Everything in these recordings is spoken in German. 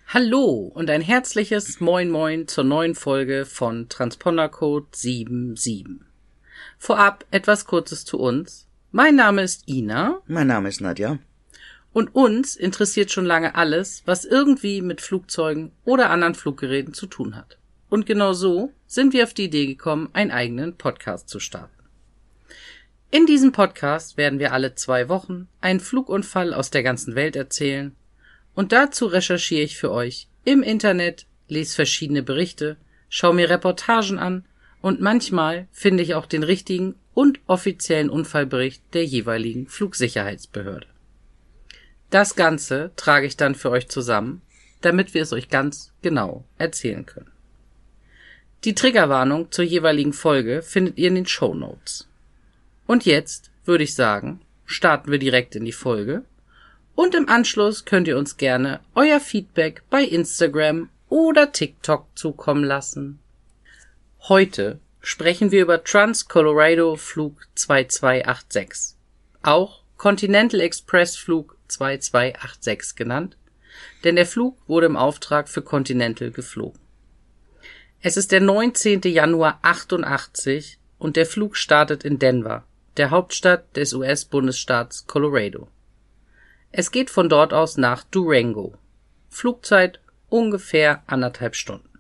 Hallo und ein herzliches Moin Moin zur neuen Folge von Transpondercode 77. Vorab etwas Kurzes zu uns. Mein Name ist Ina. Mein Name ist Nadja. Und uns interessiert schon lange alles, was irgendwie mit Flugzeugen oder anderen Fluggeräten zu tun hat. Und genau so sind wir auf die Idee gekommen, einen eigenen Podcast zu starten. In diesem Podcast werden wir alle 2 Wochen einen Flugunfall aus der ganzen Welt erzählen. Und dazu recherchiere ich für euch im Internet, lese verschiedene Berichte, schaue mir Reportagen an und manchmal finde ich auch den richtigen und offiziellen Unfallbericht der jeweiligen Flugsicherheitsbehörde. Das Ganze trage ich dann für euch zusammen, damit wir es euch ganz genau erzählen können. Die Triggerwarnung zur jeweiligen Folge findet ihr in den Shownotes. Und jetzt würde ich sagen, starten wir direkt in die Folge. Und im Anschluss könnt ihr uns gerne euer Feedback bei Instagram oder TikTok zukommen lassen. Heute sprechen wir über Trans-Colorado Flug 2286, auch Continental Express Flug 2286 genannt, denn der Flug wurde im Auftrag für Continental geflogen. Es ist der 19. Januar 88 und der Flug startet in Denver, der Hauptstadt des US-Bundesstaats Colorado. Es geht von dort aus nach Durango. Flugzeit ungefähr 1,5 Stunden.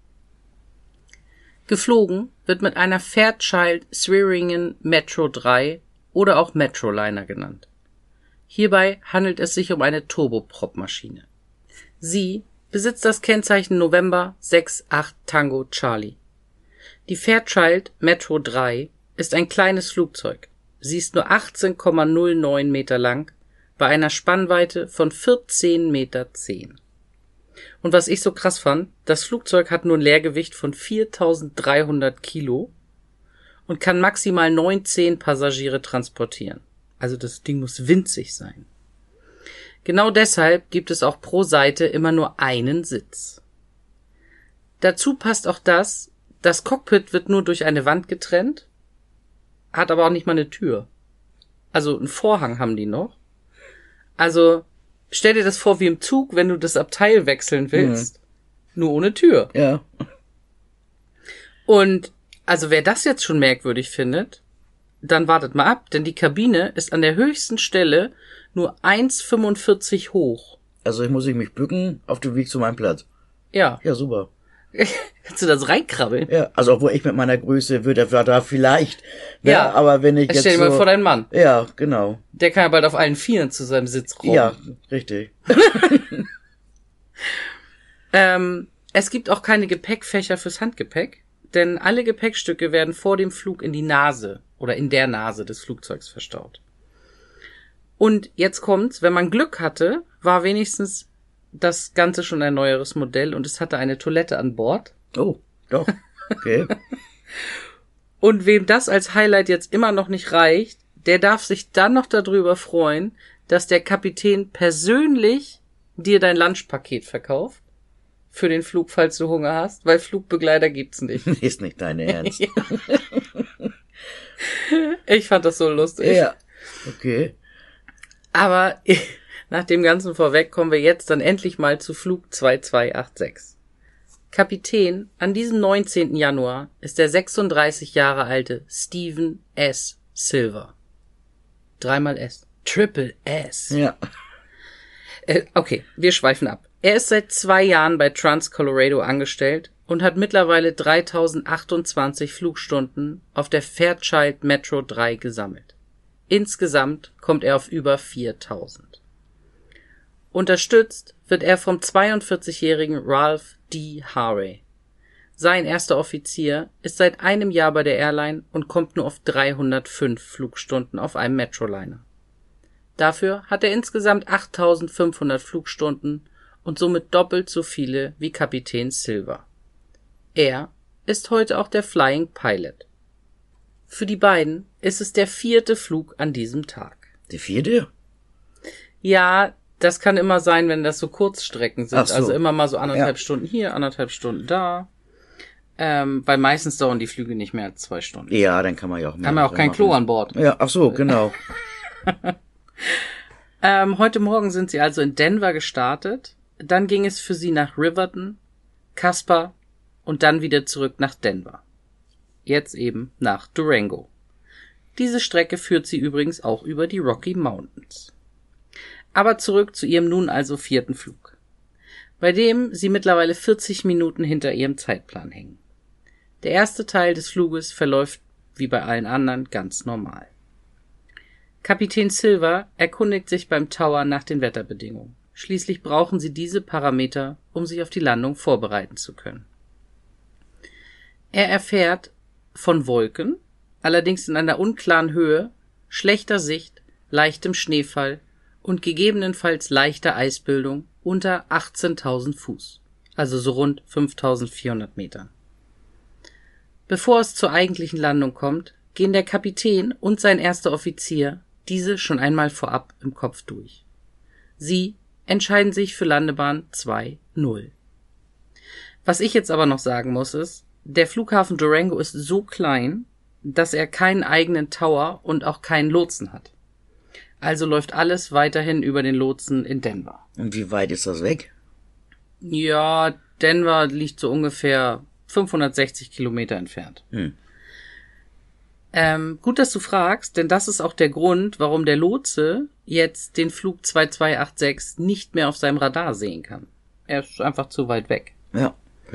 Geflogen wird mit einer Fairchild Swearingen Metro 3 oder auch Metroliner genannt. Hierbei handelt es sich um eine Turboprop-Maschine. Sie besitzt das Kennzeichen November 68 Tango Charlie. Die Fairchild Metro 3 ist ein kleines Flugzeug. Sie ist nur 18,09 Meter lang bei einer Spannweite von 14,10 Meter. Und was ich so krass fand, das Flugzeug hat nur ein Leergewicht von 4.300 Kilo und kann maximal 19 Passagiere transportieren. Also das Ding muss winzig sein. Genau deshalb gibt es auch pro Seite immer nur einen Sitz. Dazu passt auch das Cockpit wird nur durch eine Wand getrennt, hat aber auch nicht mal eine Tür. Also einen Vorhang haben die noch. Also, stell dir das vor wie im Zug, wenn du das Abteil wechseln willst. Nur ohne Tür. Ja. Und, also wer das jetzt schon merkwürdig findet, dann wartet mal ab, denn die Kabine ist an der höchsten Stelle nur 1,45 hoch. Also muss ich mich bücken auf dem Weg zu meinem Platz. Ja. Ja, super. Kannst du das reinkrabbeln? Ja, also obwohl ich mit meiner Größe würde da vielleicht. Ne? Ja. Aber wenn ich jetzt Stell dir mal vor deinen Mann. Ja, genau. Der kann ja bald auf allen Vieren zu seinem Sitz robben. Ja, richtig. Es gibt auch keine Gepäckfächer fürs Handgepäck, denn alle Gepäckstücke werden vor dem Flug in die Nase oder in der Nase des Flugzeugs verstaut. Und jetzt kommt's, wenn man Glück hatte, war wenigstens das Ganze schon ein neueres Modell und es hatte eine Toilette an Bord. Oh, doch. Okay. Und wem das als Highlight jetzt immer noch nicht reicht, der darf sich dann noch darüber freuen, dass der Kapitän persönlich dir dein Lunchpaket verkauft. Für den Flug, falls du Hunger hast, weil Flugbegleiter gibt's nicht. Ist nicht dein Ernst. Ja. Ich fand das so lustig. Ja. Okay. Aber nach dem Ganzen vorweg kommen wir jetzt dann endlich mal zu Flug 2286. Kapitän an diesem 19. Januar ist der 36 Jahre alte Stephen S. Silver. 3-mal S. Triple S. Ja. Okay, wir schweifen ab. Er ist seit 2 Jahren bei Trans-Colorado angestellt und hat mittlerweile 3028 Flugstunden auf der Fairchild Metro 3 gesammelt. Insgesamt kommt er auf über 4000. Unterstützt wird er vom 42-jährigen Ralph D. Harvey. Sein erster Offizier ist seit einem Jahr bei der Airline und kommt nur auf 305 Flugstunden auf einem Metroliner. Dafür hat er insgesamt 8500 Flugstunden und somit doppelt so viele wie Kapitän Silver. Er ist heute auch der Flying Pilot. Für die beiden ist es der 4. Flug an diesem Tag. Die 4.? Ja, das kann immer sein, wenn das so Kurzstrecken sind. Ach so. Also immer mal so 1,5 Stunden hier, 1,5 Stunden da. Weil meistens dauern die Flüge nicht mehr als 2 Stunden. Ja, dann kann man ja auch mehr. Haben wir auch kein Klo an Bord. Ja, ach so, genau. Heute Morgen sind sie also in Denver gestartet. Dann ging es für sie nach Riverton, Casper und dann wieder zurück nach Denver. Jetzt eben nach Durango. Diese Strecke führt sie übrigens auch über die Rocky Mountains. Aber zurück zu ihrem nun also 4. Flug, bei dem sie mittlerweile 40 Minuten hinter ihrem Zeitplan hängen. Der erste Teil des Fluges verläuft wie bei allen anderen ganz normal. Kapitän Silver erkundigt sich beim Tower nach den Wetterbedingungen. Schließlich brauchen sie diese Parameter, um sich auf die Landung vorbereiten zu können. Er erfährt von Wolken, allerdings in einer unklaren Höhe, schlechter Sicht, leichtem Schneefall und gegebenenfalls leichter Eisbildung unter 18.000 Fuß, also so rund 5.400 Metern. Bevor es zur eigentlichen Landung kommt, gehen der Kapitän und sein erster Offizier diese schon einmal vorab im Kopf durch. Sie entscheiden sich für Landebahn 2-0. Was ich jetzt aber noch sagen muss ist, der Flughafen Durango ist so klein, dass er keinen eigenen Tower und auch keinen Lotsen hat. Also läuft alles weiterhin über den Lotsen in Denver. Und wie weit ist das weg? Ja, Denver liegt so ungefähr 560 Kilometer entfernt. Gut, dass du fragst, denn das ist auch der Grund, warum der Lotse jetzt den Flug 2286 nicht mehr auf seinem Radar sehen kann. Er ist einfach zu weit weg. Ja.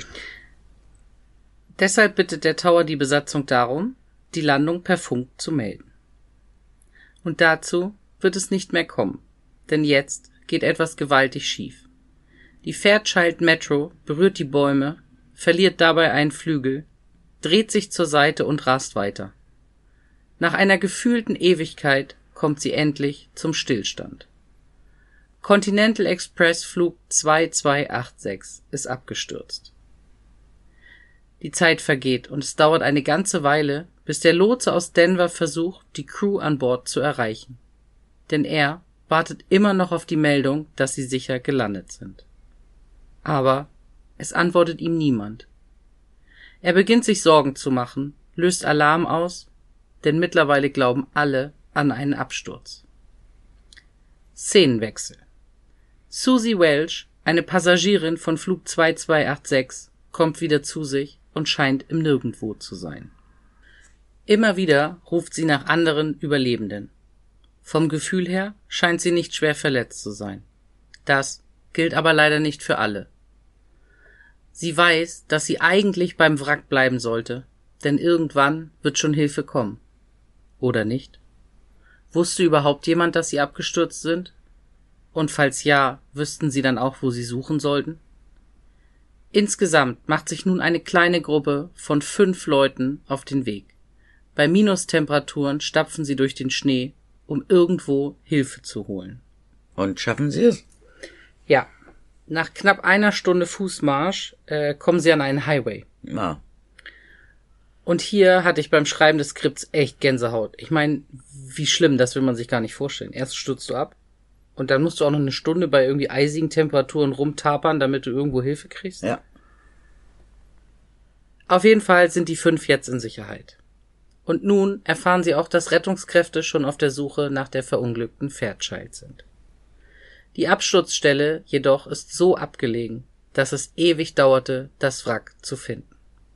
Deshalb bittet der Tower die Besatzung darum, die Landung per Funk zu melden. Und dazu wird es nicht mehr kommen, denn jetzt geht etwas gewaltig schief. Die Fairchild Metro berührt die Bäume, verliert dabei einen Flügel, dreht sich zur Seite und rast weiter. Nach einer gefühlten Ewigkeit kommt sie endlich zum Stillstand. Continental Express Flug 2286 ist abgestürzt. Die Zeit vergeht und es dauert eine ganze Weile, bis der Lotse aus Denver versucht, die Crew an Bord zu erreichen. Denn er wartet immer noch auf die Meldung, dass sie sicher gelandet sind. Aber es antwortet ihm niemand. Er beginnt sich Sorgen zu machen, löst Alarm aus, denn mittlerweile glauben alle an einen Absturz. Szenenwechsel. Susie Welch, eine Passagierin von Flug 2286, kommt wieder zu sich und scheint im Nirgendwo zu sein. Immer wieder ruft sie nach anderen Überlebenden. Vom Gefühl her scheint sie nicht schwer verletzt zu sein. Das gilt aber leider nicht für alle. Sie weiß, dass sie eigentlich beim Wrack bleiben sollte, denn irgendwann wird schon Hilfe kommen. Oder nicht? Wusste überhaupt jemand, dass sie abgestürzt sind? Und falls ja, wüssten sie dann auch, wo sie suchen sollten? Insgesamt macht sich nun eine kleine Gruppe von 5 Leuten auf den Weg. Bei Minustemperaturen stapfen sie durch den Schnee, um irgendwo Hilfe zu holen. Und schaffen sie es? Ja. Nach knapp einer Stunde Fußmarsch kommen sie an einen Highway. Ja. Und hier hatte ich beim Schreiben des Skripts echt Gänsehaut. Ich meine, wie schlimm, das will man sich gar nicht vorstellen. Erst stürzt du ab und dann musst du auch noch eine Stunde bei irgendwie eisigen Temperaturen rumtapern, damit du irgendwo Hilfe kriegst. Ja. Auf jeden Fall sind die 5 jetzt in Sicherheit. Und nun erfahren sie auch, dass Rettungskräfte schon auf der Suche nach der verunglückten Fairchild sind. Die Absturzstelle jedoch ist so abgelegen, dass es ewig dauerte, das Wrack zu finden.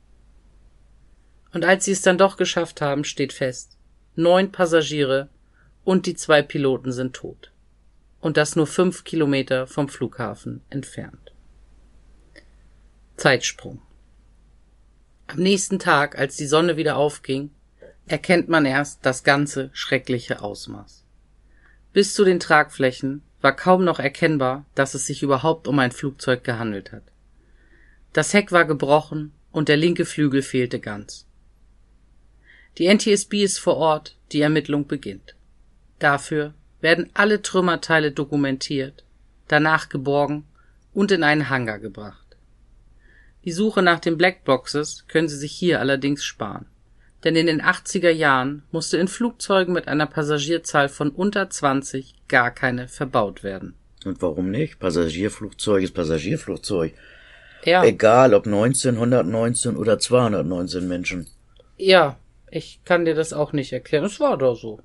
Und als sie es dann doch geschafft haben, steht fest, 9 Passagiere und die 2 Piloten sind tot. Und das nur 5 Kilometer vom Flughafen entfernt. Zeitsprung. Am nächsten Tag, als die Sonne wieder aufging, erkennt man erst das ganze schreckliche Ausmaß. Bis zu den Tragflächen war kaum noch erkennbar, dass es sich überhaupt um ein Flugzeug gehandelt hat. Das Heck war gebrochen und der linke Flügel fehlte ganz. Die NTSB ist vor Ort, die Ermittlung beginnt. Dafür werden alle Trümmerteile dokumentiert, danach geborgen und in einen Hangar gebracht. Die Suche nach den Blackboxes können Sie sich hier allerdings sparen, denn in den 80er Jahren musste in Flugzeugen mit einer Passagierzahl von unter 20 gar keine verbaut werden. Und warum nicht? Passagierflugzeug ist Passagierflugzeug. Ja. Egal ob 19, 119 oder 219 Menschen. Ja, ich kann dir das auch nicht erklären. Es war doch so.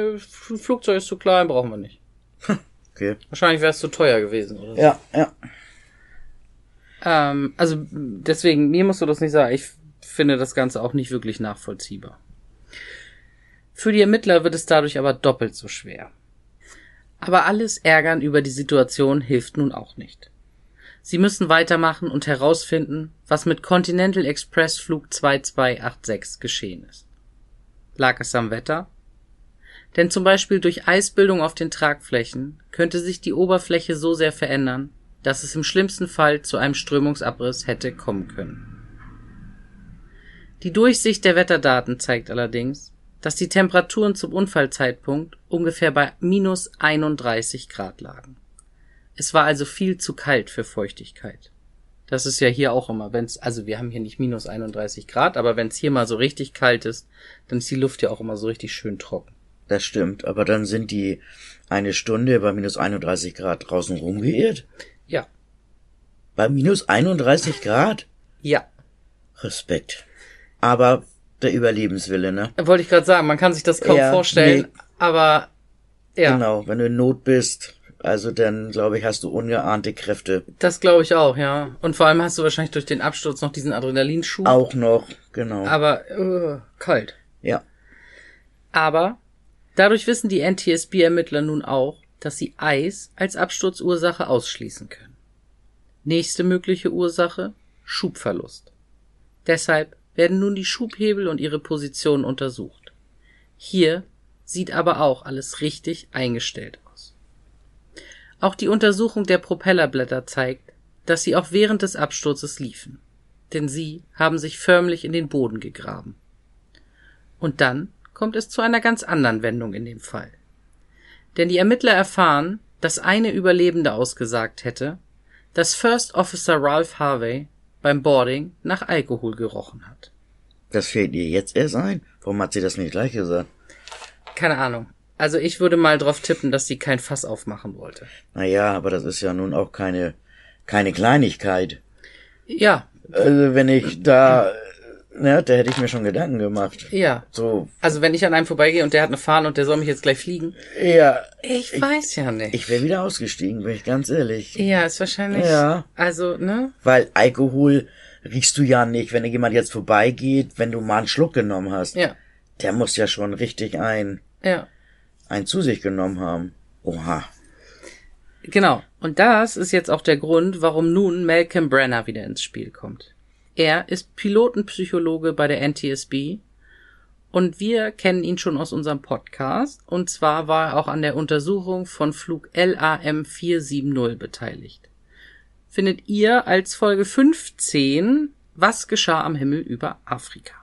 Flugzeug ist zu klein, brauchen wir nicht. Okay. Wahrscheinlich wäre es zu teuer gewesen, oder so. Ja. Also deswegen, mir musst du das nicht sagen. Ich finde das Ganze auch nicht wirklich nachvollziehbar. Für die Ermittler wird es dadurch aber doppelt so schwer. Aber alles Ärgern über die Situation hilft nun auch nicht. Sie müssen weitermachen und herausfinden, was mit Continental Express Flug 2286 geschehen ist. Lag es am Wetter? Denn zum Beispiel durch Eisbildung auf den Tragflächen könnte sich die Oberfläche so sehr verändern, dass es im schlimmsten Fall zu einem Strömungsabriss hätte kommen können. Die Durchsicht der Wetterdaten zeigt allerdings, dass die Temperaturen zum Unfallzeitpunkt ungefähr bei minus 31 Grad lagen. Es war also viel zu kalt für Feuchtigkeit. Das ist ja hier auch immer, also wir haben hier nicht minus 31 Grad, aber wenn es hier mal so richtig kalt ist, dann ist die Luft ja auch immer so richtig schön trocken. Das stimmt, aber dann sind die eine Stunde bei minus 31 Grad draußen rumgeirrt? Ja. Bei minus 31 Grad? Ja. Respekt. Aber der Überlebenswille, ne? Wollte ich gerade sagen, man kann sich das kaum vorstellen, aber ja. Genau, wenn du in Not bist, also dann, glaube ich, hast du ungeahnte Kräfte. Das glaube ich auch, ja. Und vor allem hast du wahrscheinlich durch den Absturz noch diesen Adrenalinschub. Auch noch, genau. Aber kalt. Ja. Aber dadurch wissen die NTSB-Ermittler nun auch, dass sie Eis als Absturzursache ausschließen können. Nächste mögliche Ursache: Schubverlust. Deshalb werden nun die Schubhebel und ihre Position untersucht. Hier sieht aber auch alles richtig eingestellt aus. Auch die Untersuchung der Propellerblätter zeigt, dass sie auch während des Absturzes liefen, denn sie haben sich förmlich in den Boden gegraben. Und dann kommt es zu einer ganz anderen Wendung in dem Fall. Denn die Ermittler erfahren, dass eine Überlebende ausgesagt hätte, dass First Officer Ralph Harvey beim Boarding nach Alkohol gerochen hat. Das fällt ihr jetzt erst ein? Warum hat sie das nicht gleich gesagt? Keine Ahnung. Also ich würde mal drauf tippen, dass sie kein Fass aufmachen wollte. Naja, aber das ist ja nun auch keine Kleinigkeit. Ja. Also wenn ich da hätte ich mir schon Gedanken gemacht. Ja. So. Also wenn ich an einem vorbeigehe und der hat eine Fahne und der soll mich jetzt gleich fliegen. Ja. Ich weiß ja nicht. Ich wäre wieder ausgestiegen, bin ich ganz ehrlich. Ja, ist wahrscheinlich. Ja. Also, ne? Weil Alkohol riechst du ja nicht, wenn jemand jetzt vorbeigeht, wenn du mal einen Schluck genommen hast. Ja. Der muss ja schon richtig einen zu sich genommen haben. Oha. Genau. Und das ist jetzt auch der Grund, warum nun Malcolm Brenner wieder ins Spiel kommt. Er ist Pilotenpsychologe bei der NTSB und wir kennen ihn schon aus unserem Podcast. Und zwar war er auch an der Untersuchung von Flug LAM 470 beteiligt. Findet ihr als Folge 15 Was geschah am Himmel über Afrika?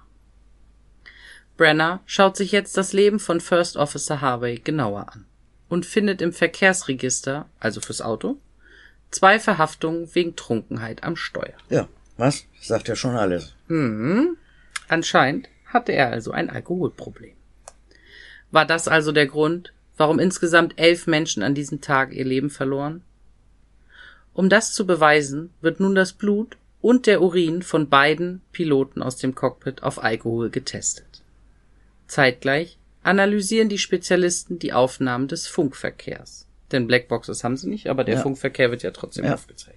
Brenner schaut sich jetzt das Leben von First Officer Harvey genauer an und findet im Verkehrsregister, also fürs Auto, 2 Verhaftungen wegen Trunkenheit am Steuer. Ja, was? Sagt ja schon alles. Anscheinend hatte er also ein Alkoholproblem. War das also der Grund, warum insgesamt 11 Menschen an diesem Tag ihr Leben verloren? Um das zu beweisen, wird nun das Blut und der Urin von beiden Piloten aus dem Cockpit auf Alkohol getestet. Zeitgleich analysieren die Spezialisten die Aufnahmen des Funkverkehrs. Denn Blackboxes haben sie nicht, aber der Funkverkehr wird ja trotzdem aufgezeichnet.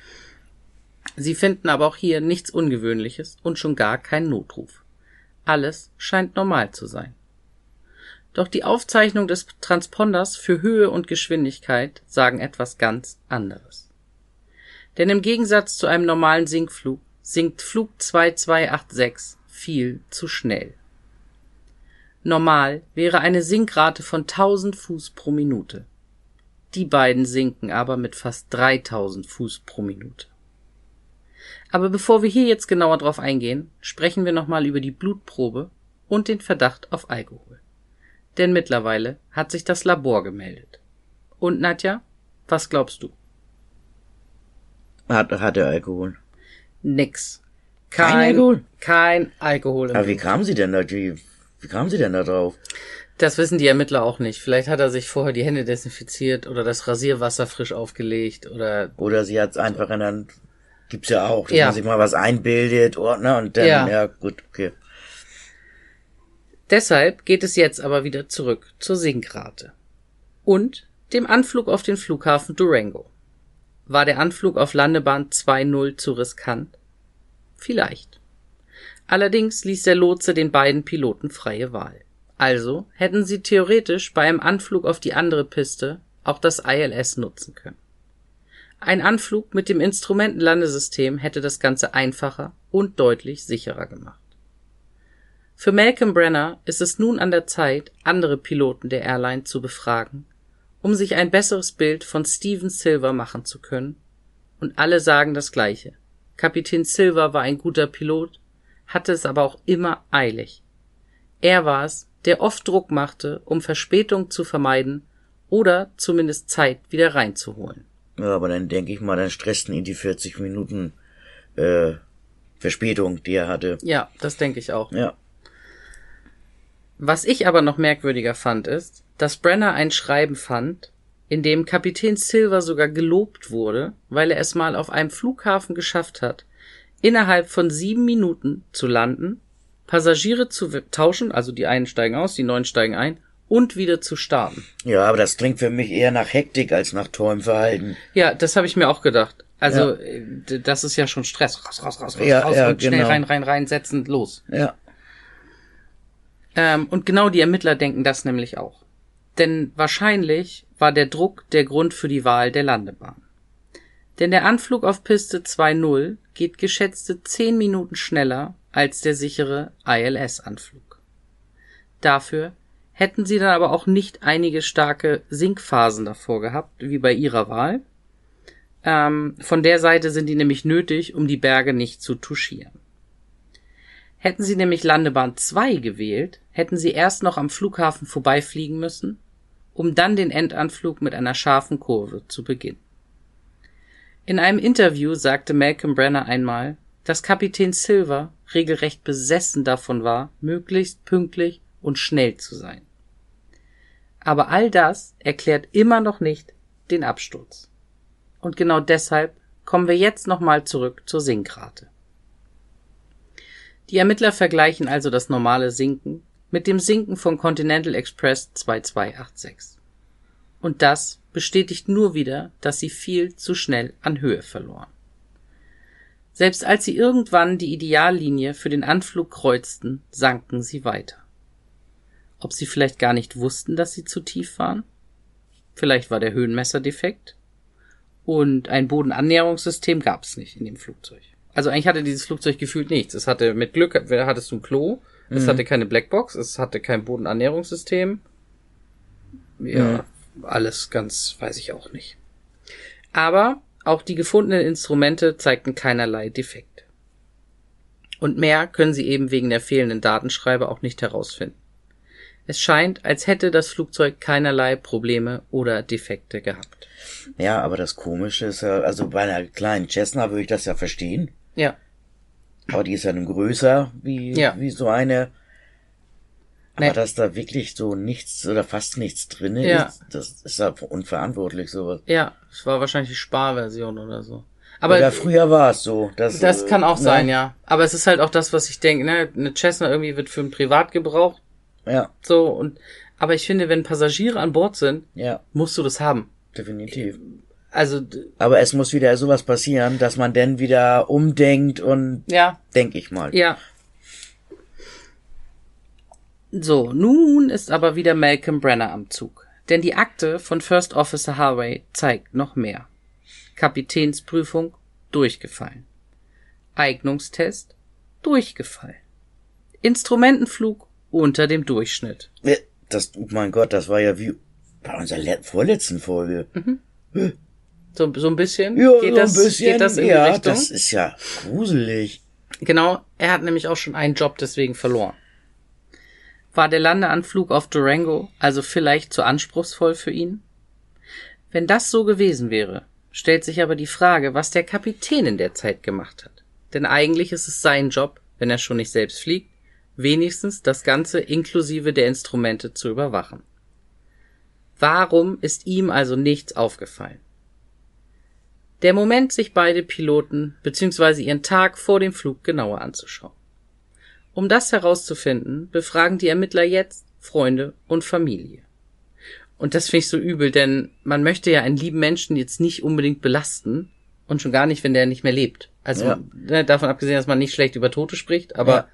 Sie finden aber auch hier nichts Ungewöhnliches und schon gar keinen Notruf. Alles scheint normal zu sein. Doch die Aufzeichnung des Transponders für Höhe und Geschwindigkeit sagen etwas ganz anderes. Denn im Gegensatz zu einem normalen Sinkflug sinkt Flug 2286 viel zu schnell. Normal wäre eine Sinkrate von 1000 Fuß pro Minute. Die beiden sinken aber mit fast 3000 Fuß pro Minute. Aber bevor wir hier jetzt genauer drauf eingehen, sprechen wir nochmal über die Blutprobe und den Verdacht auf Alkohol. Denn mittlerweile hat sich das Labor gemeldet. Und Nadja, was glaubst du? Hat er Alkohol? Nix. Kein Alkohol? Kein Alkohol. Aber wie kam sie denn da drauf? Das wissen die Ermittler auch nicht. Vielleicht hat er sich vorher die Hände desinfiziert oder das Rasierwasser frisch aufgelegt oder sie hat es einfach in der, gibt's ja auch, dass man sich mal was einbildet, Ordner und dann, ja gut, okay. Deshalb geht es jetzt aber wieder zurück zur Sinkrate und dem Anflug auf den Flughafen Durango. War der Anflug auf Landebahn 2-0 zu riskant? Vielleicht. Allerdings ließ der Lotse den beiden Piloten freie Wahl. Also hätten sie theoretisch bei einem Anflug auf die andere Piste auch das ILS nutzen können. Ein Anflug mit dem Instrumentenlandesystem hätte das Ganze einfacher und deutlich sicherer gemacht. Für Malcolm Brenner ist es nun an der Zeit, andere Piloten der Airline zu befragen, um sich ein besseres Bild von Steven Silver machen zu können, und alle sagen das Gleiche. Kapitän Silver war ein guter Pilot, hatte es aber auch immer eilig. Er war es, der oft Druck machte, um Verspätung zu vermeiden oder zumindest Zeit wieder reinzuholen. Ja, aber dann denke ich mal, dann stressten ihn die 40 Minuten Verspätung, die er hatte. Ja, das denke ich auch. Ja. Was ich aber noch merkwürdiger fand, ist, dass Brenner ein Schreiben fand, in dem Kapitän Silver sogar gelobt wurde, weil er es mal auf einem Flughafen geschafft hat, innerhalb von 7 Minuten zu landen, Passagiere zu tauschen, also die einen steigen aus, die neuen steigen ein, und wieder zu starten. Ja, aber das klingt für mich eher nach Hektik als nach tollem Verhalten. Ja, das habe ich mir auch gedacht. Also, das ist ja schon Stress. Raus, raus und genau. Schnell rein, setzen, los. Ja. Und genau die Ermittler denken das nämlich auch. Denn wahrscheinlich war der Druck der Grund für die Wahl der Landebahn. Denn der Anflug auf Piste 2.0 geht geschätzte 10 Minuten schneller als der sichere ILS-Anflug. Dafür hätten sie dann aber auch nicht einige starke Sinkphasen davor gehabt, wie bei ihrer Wahl. Von der Seite sind die nämlich nötig, um die Berge nicht zu touchieren. Hätten sie nämlich Landebahn 2 gewählt, hätten sie erst noch am Flughafen vorbeifliegen müssen, um dann den Endanflug mit einer scharfen Kurve zu beginnen. In einem Interview sagte Malcolm Brenner einmal, dass Kapitän Silver regelrecht besessen davon war, möglichst pünktlich und schnell zu sein. Aber all das erklärt immer noch nicht den Absturz. Und genau deshalb kommen wir jetzt nochmal zurück zur Sinkrate. Die Ermittler vergleichen also das normale Sinken mit dem Sinken von Continental Express 2286. Und das bestätigt nur wieder, dass sie viel zu schnell an Höhe verloren. Selbst als sie irgendwann die Ideallinie für den Anflug kreuzten, sanken sie weiter. Ob sie vielleicht gar nicht wussten, dass sie zu tief waren? Vielleicht war der Höhenmesser defekt? Und ein Bodenannäherungssystem gab es nicht in dem Flugzeug. Also eigentlich hatte dieses Flugzeug gefühlt nichts. Es hatte mit Glück, hattest du ein Klo, es hatte keine Blackbox, es hatte kein Bodenannäherungssystem. Ja, alles ganz, weiß ich auch nicht. Aber auch die gefundenen Instrumente zeigten keinerlei Defekte. Und mehr können sie eben wegen der fehlenden Datenschreiber auch nicht herausfinden. Es scheint, als hätte das Flugzeug keinerlei Probleme oder Defekte gehabt. Ja, aber das Komische ist ja, also bei einer kleinen Cessna würde ich das ja verstehen. Ja. Aber die ist ja nun größer wie so eine. Aber dass da wirklich so nichts oder fast nichts drin ist, das ist ja unverantwortlich, sowas. Ja, es war wahrscheinlich die Sparversion oder so. Aber oder früher war es so. Das kann auch sein, ja. Aber es ist halt auch das, was ich denke, ne? Eine Cessna irgendwie wird für einen Privatgebrauch. Ja. So, aber ich finde, wenn Passagiere an Bord sind, musst du das haben. Definitiv. Also. Aber es muss wieder sowas passieren, dass man dann wieder umdenkt und, denke ich mal. Ja. So, nun ist aber wieder Malcolm Brenner am Zug. Denn die Akte von First Officer Harvey zeigt noch mehr. Kapitänsprüfung, durchgefallen. Eignungstest, durchgefallen. Instrumentenflug, unter dem Durchschnitt. Mein Gott, das war ja wie bei unserer vorletzten Folge. Mhm. So ein bisschen? Ja, geht das in die Richtung? Das ist ja gruselig. Genau, er hat nämlich auch schon einen Job deswegen verloren. War der Landeanflug auf Durango also vielleicht zu anspruchsvoll für ihn? Wenn das so gewesen wäre, stellt sich aber die Frage, was der Kapitän in der Zeit gemacht hat. Denn eigentlich ist es sein Job, wenn er schon nicht selbst fliegt, wenigstens das Ganze inklusive der Instrumente zu überwachen. Warum ist ihm also nichts aufgefallen? Der Moment, sich beide Piloten bzw. ihren Tag vor dem Flug genauer anzuschauen. Um das herauszufinden, befragen die Ermittler jetzt Freunde und Familie. Und das finde ich so übel, denn man möchte ja einen lieben Menschen jetzt nicht unbedingt belasten und schon gar nicht, wenn der nicht mehr lebt. Also davon abgesehen, dass man nicht schlecht über Tote spricht, aber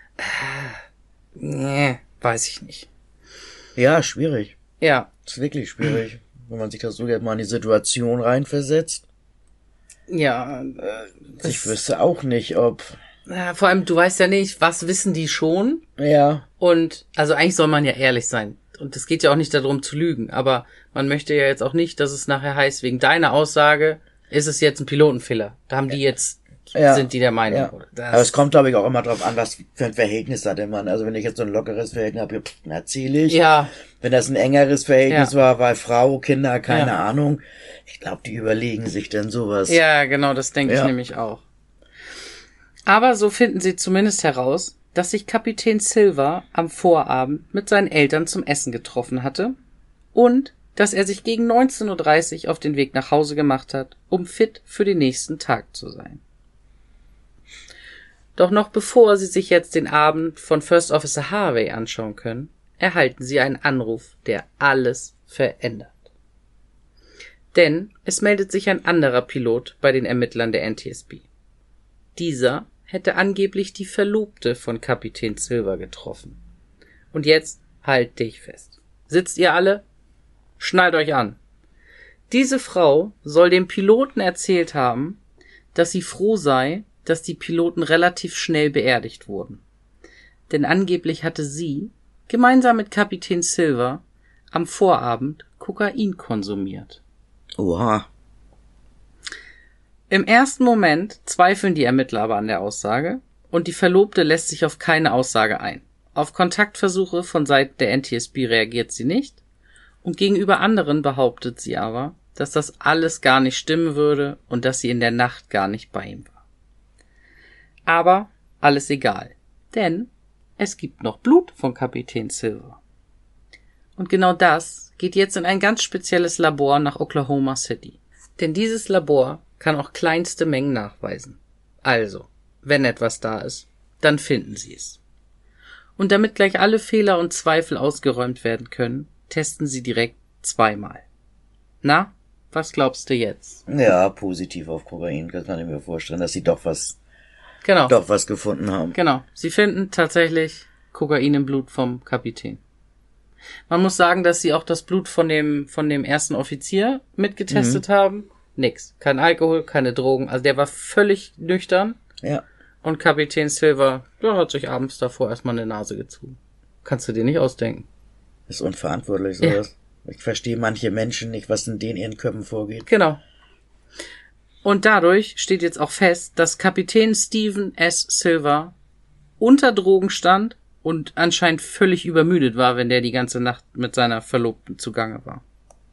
weiß ich nicht. Ja, schwierig. Ja. Das ist wirklich schwierig, wenn man sich das so jetzt mal in die Situation reinversetzt. Ja. Ich wüsste auch nicht, ob... Ja, vor allem, du weißt ja nicht, was wissen die schon? Ja. Und, also eigentlich soll man ja ehrlich sein. Und es geht ja auch nicht darum zu lügen, aber man möchte ja jetzt auch nicht, dass es nachher heißt, wegen deiner Aussage ist es jetzt ein Pilotenfehler. Da haben die jetzt, sind die der Meinung. Ja. Aber es kommt, glaube ich, auch immer drauf an, was für ein Verhältnis hat der Mann. Also wenn ich jetzt so ein lockeres Verhältnis habe, dann erzähle ich. Ja. Wenn das ein engeres Verhältnis war, weil Frau, Kinder, keine Ahnung. Ich glaube, die überlegen sich denn sowas. Ja, genau, das denke ich nämlich auch. Aber so finden sie zumindest heraus, dass sich Kapitän Silver am Vorabend mit seinen Eltern zum Essen getroffen hatte und dass er sich gegen 19:30 Uhr auf den Weg nach Hause gemacht hat, um fit für den nächsten Tag zu sein. Doch noch bevor sie sich jetzt den Abend von First Officer Harvey anschauen können, erhalten sie einen Anruf, der alles verändert. Denn es meldet sich ein anderer Pilot bei den Ermittlern der NTSB. Dieser hätte angeblich die Verlobte von Kapitän Silver getroffen. Und jetzt halt dich fest. Sitzt ihr alle? Schnallt euch an. Diese Frau soll dem Piloten erzählt haben, dass sie froh sei, dass die Piloten relativ schnell beerdigt wurden. Denn angeblich hatte sie, gemeinsam mit Kapitän Silver, am Vorabend Kokain konsumiert. Oha. Im ersten Moment zweifeln die Ermittler aber an der Aussage und die Verlobte lässt sich auf keine Aussage ein. Auf Kontaktversuche von Seiten der NTSB reagiert sie nicht und gegenüber anderen behauptet sie aber, dass das alles gar nicht stimmen würde und dass sie in der Nacht gar nicht bei ihm war. Aber alles egal, denn es gibt noch Blut von Kapitän Silver. Und genau das geht jetzt in ein ganz spezielles Labor nach Oklahoma City. Denn dieses Labor kann auch kleinste Mengen nachweisen. Also, wenn etwas da ist, dann finden sie es. Und damit gleich alle Fehler und Zweifel ausgeräumt werden können, testen sie direkt zweimal. Na, was glaubst du jetzt? Ja, positiv auf Kokain, das kann ich mir vorstellen, dass sie doch was gefunden haben. Genau, sie finden tatsächlich Kokain im Blut vom Kapitän. Man muss sagen, dass sie auch das Blut von dem ersten Offizier mitgetestet haben. Nix. Kein Alkohol, keine Drogen. Also der war völlig nüchtern. Ja. Und Kapitän Silver, der hat sich abends davor erstmal eine Nase gezogen. Kannst du dir nicht ausdenken. Ist unverantwortlich sowas. Ja. Ich verstehe manche Menschen nicht, was in denen ihren Köpfen vorgeht. Genau. Und dadurch steht jetzt auch fest, dass Kapitän Stephen S. Silver unter Drogen stand und anscheinend völlig übermüdet war, wenn der die ganze Nacht mit seiner Verlobten zugange war.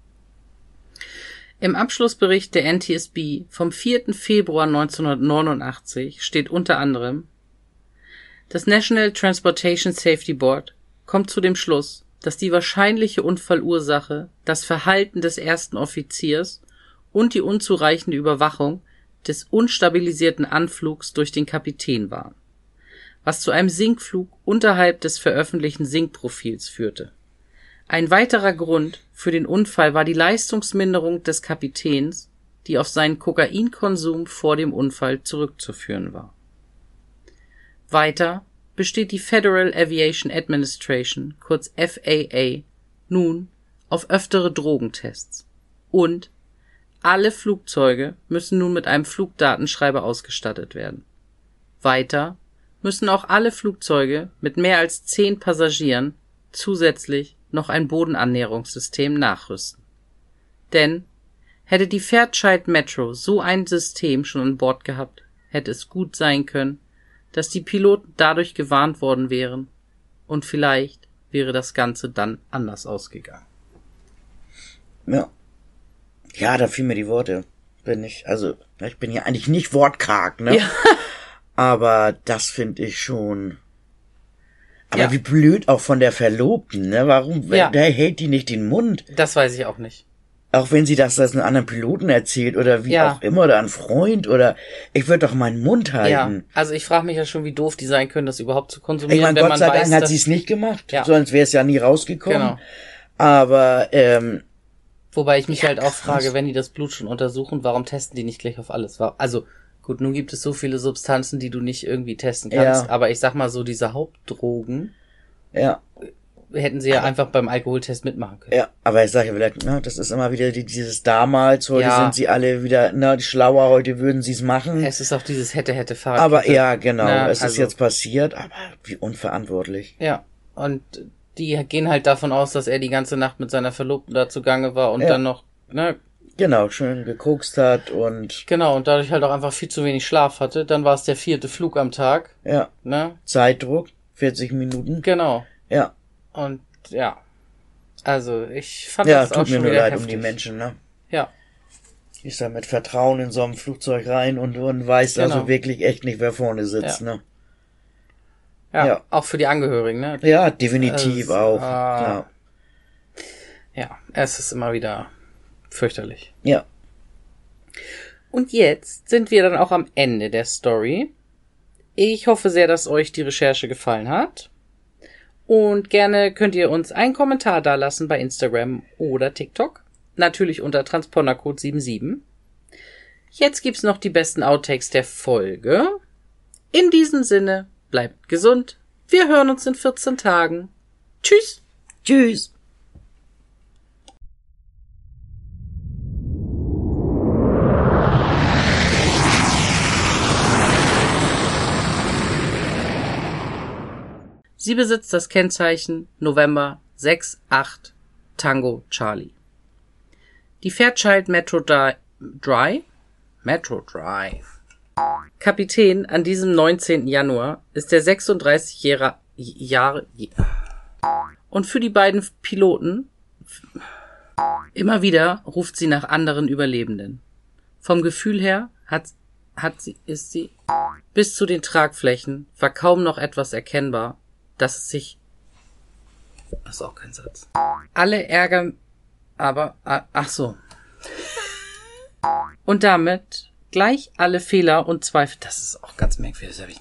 Im Abschlussbericht der NTSB vom 4. Februar 1989 steht unter anderem: Das National Transportation Safety Board kommt zu dem Schluss, dass die wahrscheinliche Unfallursache das Verhalten des ersten Offiziers und die unzureichende Überwachung des unstabilisierten Anflugs durch den Kapitän waren, was zu einem Sinkflug unterhalb des veröffentlichten Sinkprofils führte. Ein weiterer Grund für den Unfall war die Leistungsminderung des Kapitäns, die auf seinen Kokainkonsum vor dem Unfall zurückzuführen war. Weiter besteht die Federal Aviation Administration, kurz FAA, nun auf öftere Drogentests. Und alle Flugzeuge müssen nun mit einem Flugdatenschreiber ausgestattet werden. Weiter müssen auch alle Flugzeuge mit mehr als 10 Passagieren zusätzlich noch ein Bodenannäherungssystem nachrüsten. Denn hätte die Fairchild Metro so ein System schon an Bord gehabt, hätte es gut sein können, dass die Piloten dadurch gewarnt worden wären und vielleicht wäre das Ganze dann anders ausgegangen. Ja. Ja, da fielen mir die Worte. Ich bin ja eigentlich nicht wortkarg, ne? Ja. Aber das finde ich schon. Aber wie blöd auch von der Verlobten, ne? Warum? Der hält die nicht den Mund. Das weiß ich auch nicht. Auch wenn sie das einem anderen Piloten erzählt oder wie auch immer oder ein Freund oder ich würde doch meinen Mund halten. Ja, also ich frage mich ja schon, wie doof die sein können, das überhaupt zu konsumieren. Ich meine, Gott sei Dank hat sie es nicht gemacht, sonst wäre es ja nie rausgekommen. Genau. Aber, Wobei ich mich halt auch frage, wenn die das Blut schon untersuchen, warum testen die nicht gleich auf alles? Also, gut, nun gibt es so viele Substanzen, die du nicht irgendwie testen kannst, Ja. aber ich sag mal so, diese Hauptdrogen ja, hätten sie ja einfach beim Alkoholtest mitmachen können. ja, aber ich sage ja vielleicht, ne, das ist immer wieder dieses damals, heute Ja. sind sie alle wieder, ne, schlauer, heute würden sie es machen. Es ist auch dieses hätte Fahrrad. Aber ja, genau, Na, es ist also- jetzt passiert, aber wie unverantwortlich. Ja, und die gehen halt davon aus, dass er die ganze Nacht mit seiner Verlobten da zugange war und Ja. dann noch, ne, Genau, schön gekokst hat und, genau, und dadurch halt auch einfach viel zu wenig Schlaf hatte. Dann war es der 4. Flug am Tag, ja, ne, Zeitdruck, 40 Minuten. genau. Ja, Und ja, also ich fand ja, das auch tut mir schon nur wieder leid heftig. um die Menschen, ne. Ja, Ich da mit Vertrauen in so einem Flugzeug rein und weiß Genau. also wirklich echt nicht, wer vorne sitzt, Ja. ne. ja, Ja. auch für die Angehörigen, ne. Ja, definitiv Also, auch, klar. Ja, es ist immer wieder fürchterlich. Ja, Und jetzt sind wir dann auch am Ende der Story. Ich hoffe sehr, dass euch die Recherche gefallen hat. Und gerne könnt ihr uns einen Kommentar dalassen bei Instagram oder TikTok. Natürlich unter Transpondercode 77. Jetzt gibt's noch die besten Outtakes der Folge. In diesem Sinne, bleibt gesund. Wir hören uns in 14 Tagen. Tschüss! tschüss. Sie besitzt das Kennzeichen November 68 Tango Charlie. Die Fairchild Metro Drive. Kapitän an diesem 19. Januar ist der 36 Jahre und für die beiden Piloten immer wieder ruft sie nach anderen Überlebenden. Vom Gefühl her ist sie bis zu den Tragflächen war kaum noch etwas erkennbar, dass es sich... Das ist auch kein Satz. Alle ärgern... Aber... Ach so. Und damit gleich alle Fehler und Zweifel... Das ist auch ganz merkwürdig. Das habe ich